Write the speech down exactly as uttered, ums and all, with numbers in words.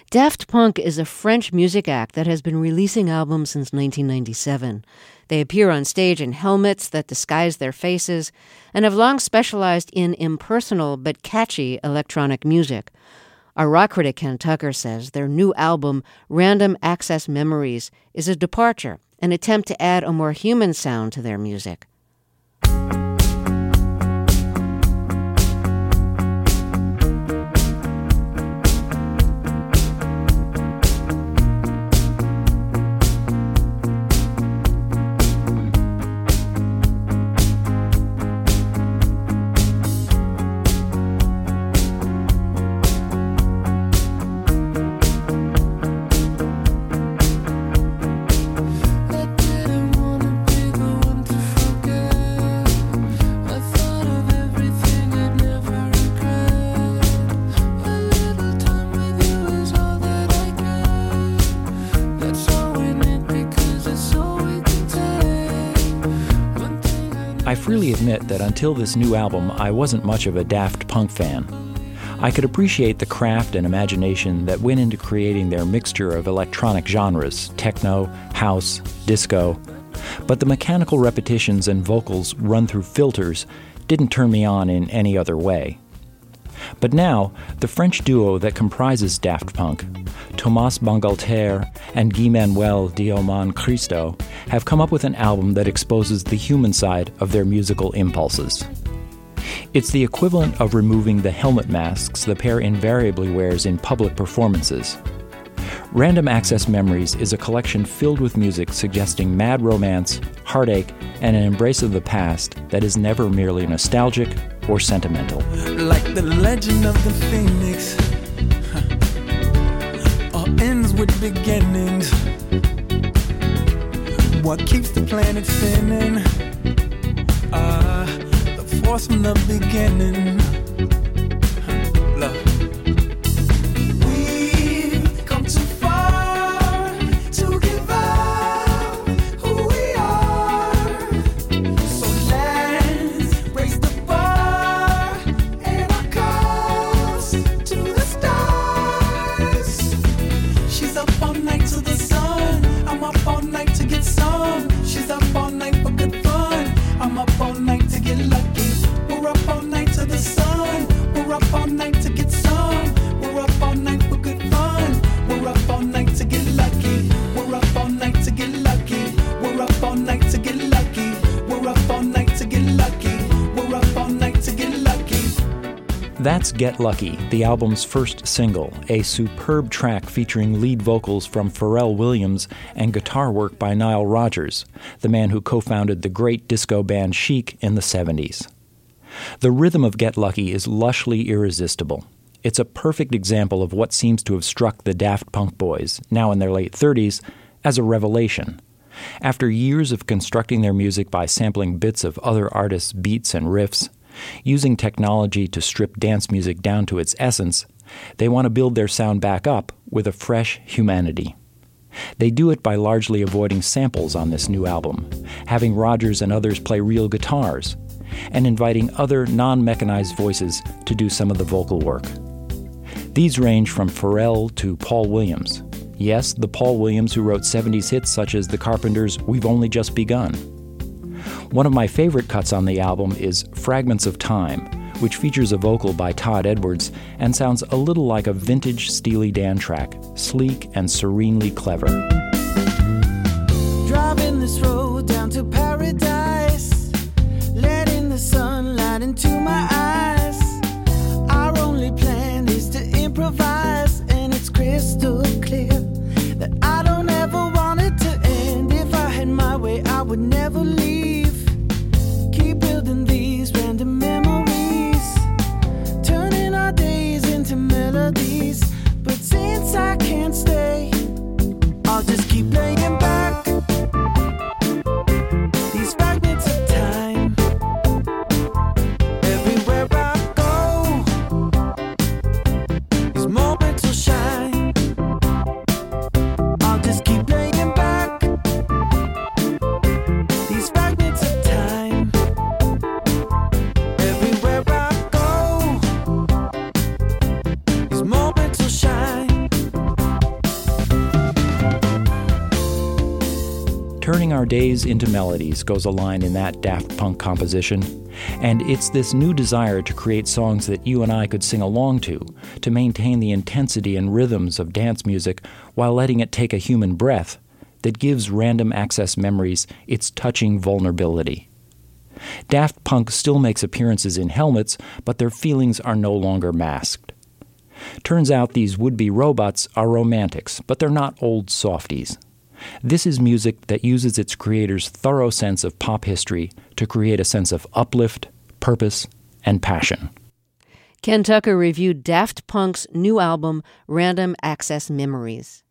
Daft Punk is a French music act that has been releasing albums since nineteen ninety-seven. They appear on stage in helmets that disguise their faces and have long specialized in impersonal but catchy electronic music. Our rock critic Ken Tucker says their new album, Random Access Memories, is a departure, an attempt to add a more human sound to their music. I freely admit that until this new album, I wasn't much of a Daft Punk fan. I could appreciate the craft and imagination that went into creating their mixture of electronic genres, techno, house, disco, but the mechanical repetitions and vocals run through filters didn't turn me on in any other way. But now, the French duo that comprises Daft Punk, Thomas Bangalter and Guy-Manuel Diomande Christo, have come up with an album that exposes the human side of their musical impulses. It's the equivalent of removing the helmet masks the pair invariably wears in public performances. Random Access Memories is a collection filled with music suggesting mad romance, heartache, and an embrace of the past that is never merely nostalgic or sentimental. Like the legend of the phoenix, huh. All ends with beginnings. What keeps the planet spinning? Uh, the force from the beginning. Huh. Love. That's Get Lucky, the album's first single, a superb track featuring lead vocals from Pharrell Williams and guitar work by Nile Rodgers, the man who co-founded the great disco band Chic in the seventies. The rhythm of Get Lucky is lushly irresistible. It's a perfect example of what seems to have struck the Daft Punk boys, now in their late thirties, as a revelation. After years of constructing their music by sampling bits of other artists' beats and riffs, using technology to strip dance music down to its essence, they want to build their sound back up with a fresh humanity. They do it by largely avoiding samples on this new album, having Rodgers and others play real guitars, and inviting other non-mechanized voices to do some of the vocal work. These range from Pharrell to Paul Williams. Yes, the Paul Williams who wrote seventies hits such as The Carpenters' We've Only Just Begun. One of my favorite cuts on the album is Fragments of Time, which features a vocal by Todd Edwards and sounds a little like a vintage Steely Dan track, sleek and serenely clever. Driving this road down to paradise, letting the sunlight into my eyes. Our only plan is to improvise, and it's crystal clear that I don't ever want it to end. If I had my way, I would never leave. Keep building these random memories, turning our days into melodies. But since I can't stay, I'll just keep laying back these fragments of time. Everywhere I go, these moments will shine. I'll just keep laying back these fragments of time. Everywhere I go, these moments will shine. Turning our days into melodies goes a line in that Daft Punk composition. And it's this new desire to create songs that you and I could sing along to, to maintain the intensity and rhythms of dance music while letting it take a human breath, that gives Random Access Memories its touching vulnerability. Daft Punk still makes appearances in Helmets, but their feelings are no longer masked. Turns out these would-be robots are romantics, but they're not old softies. This is music that uses its creator's thorough sense of pop history to create a sense of uplift, purpose, and passion. Ken Tucker reviewed Daft Punk's new album, Random Access Memories.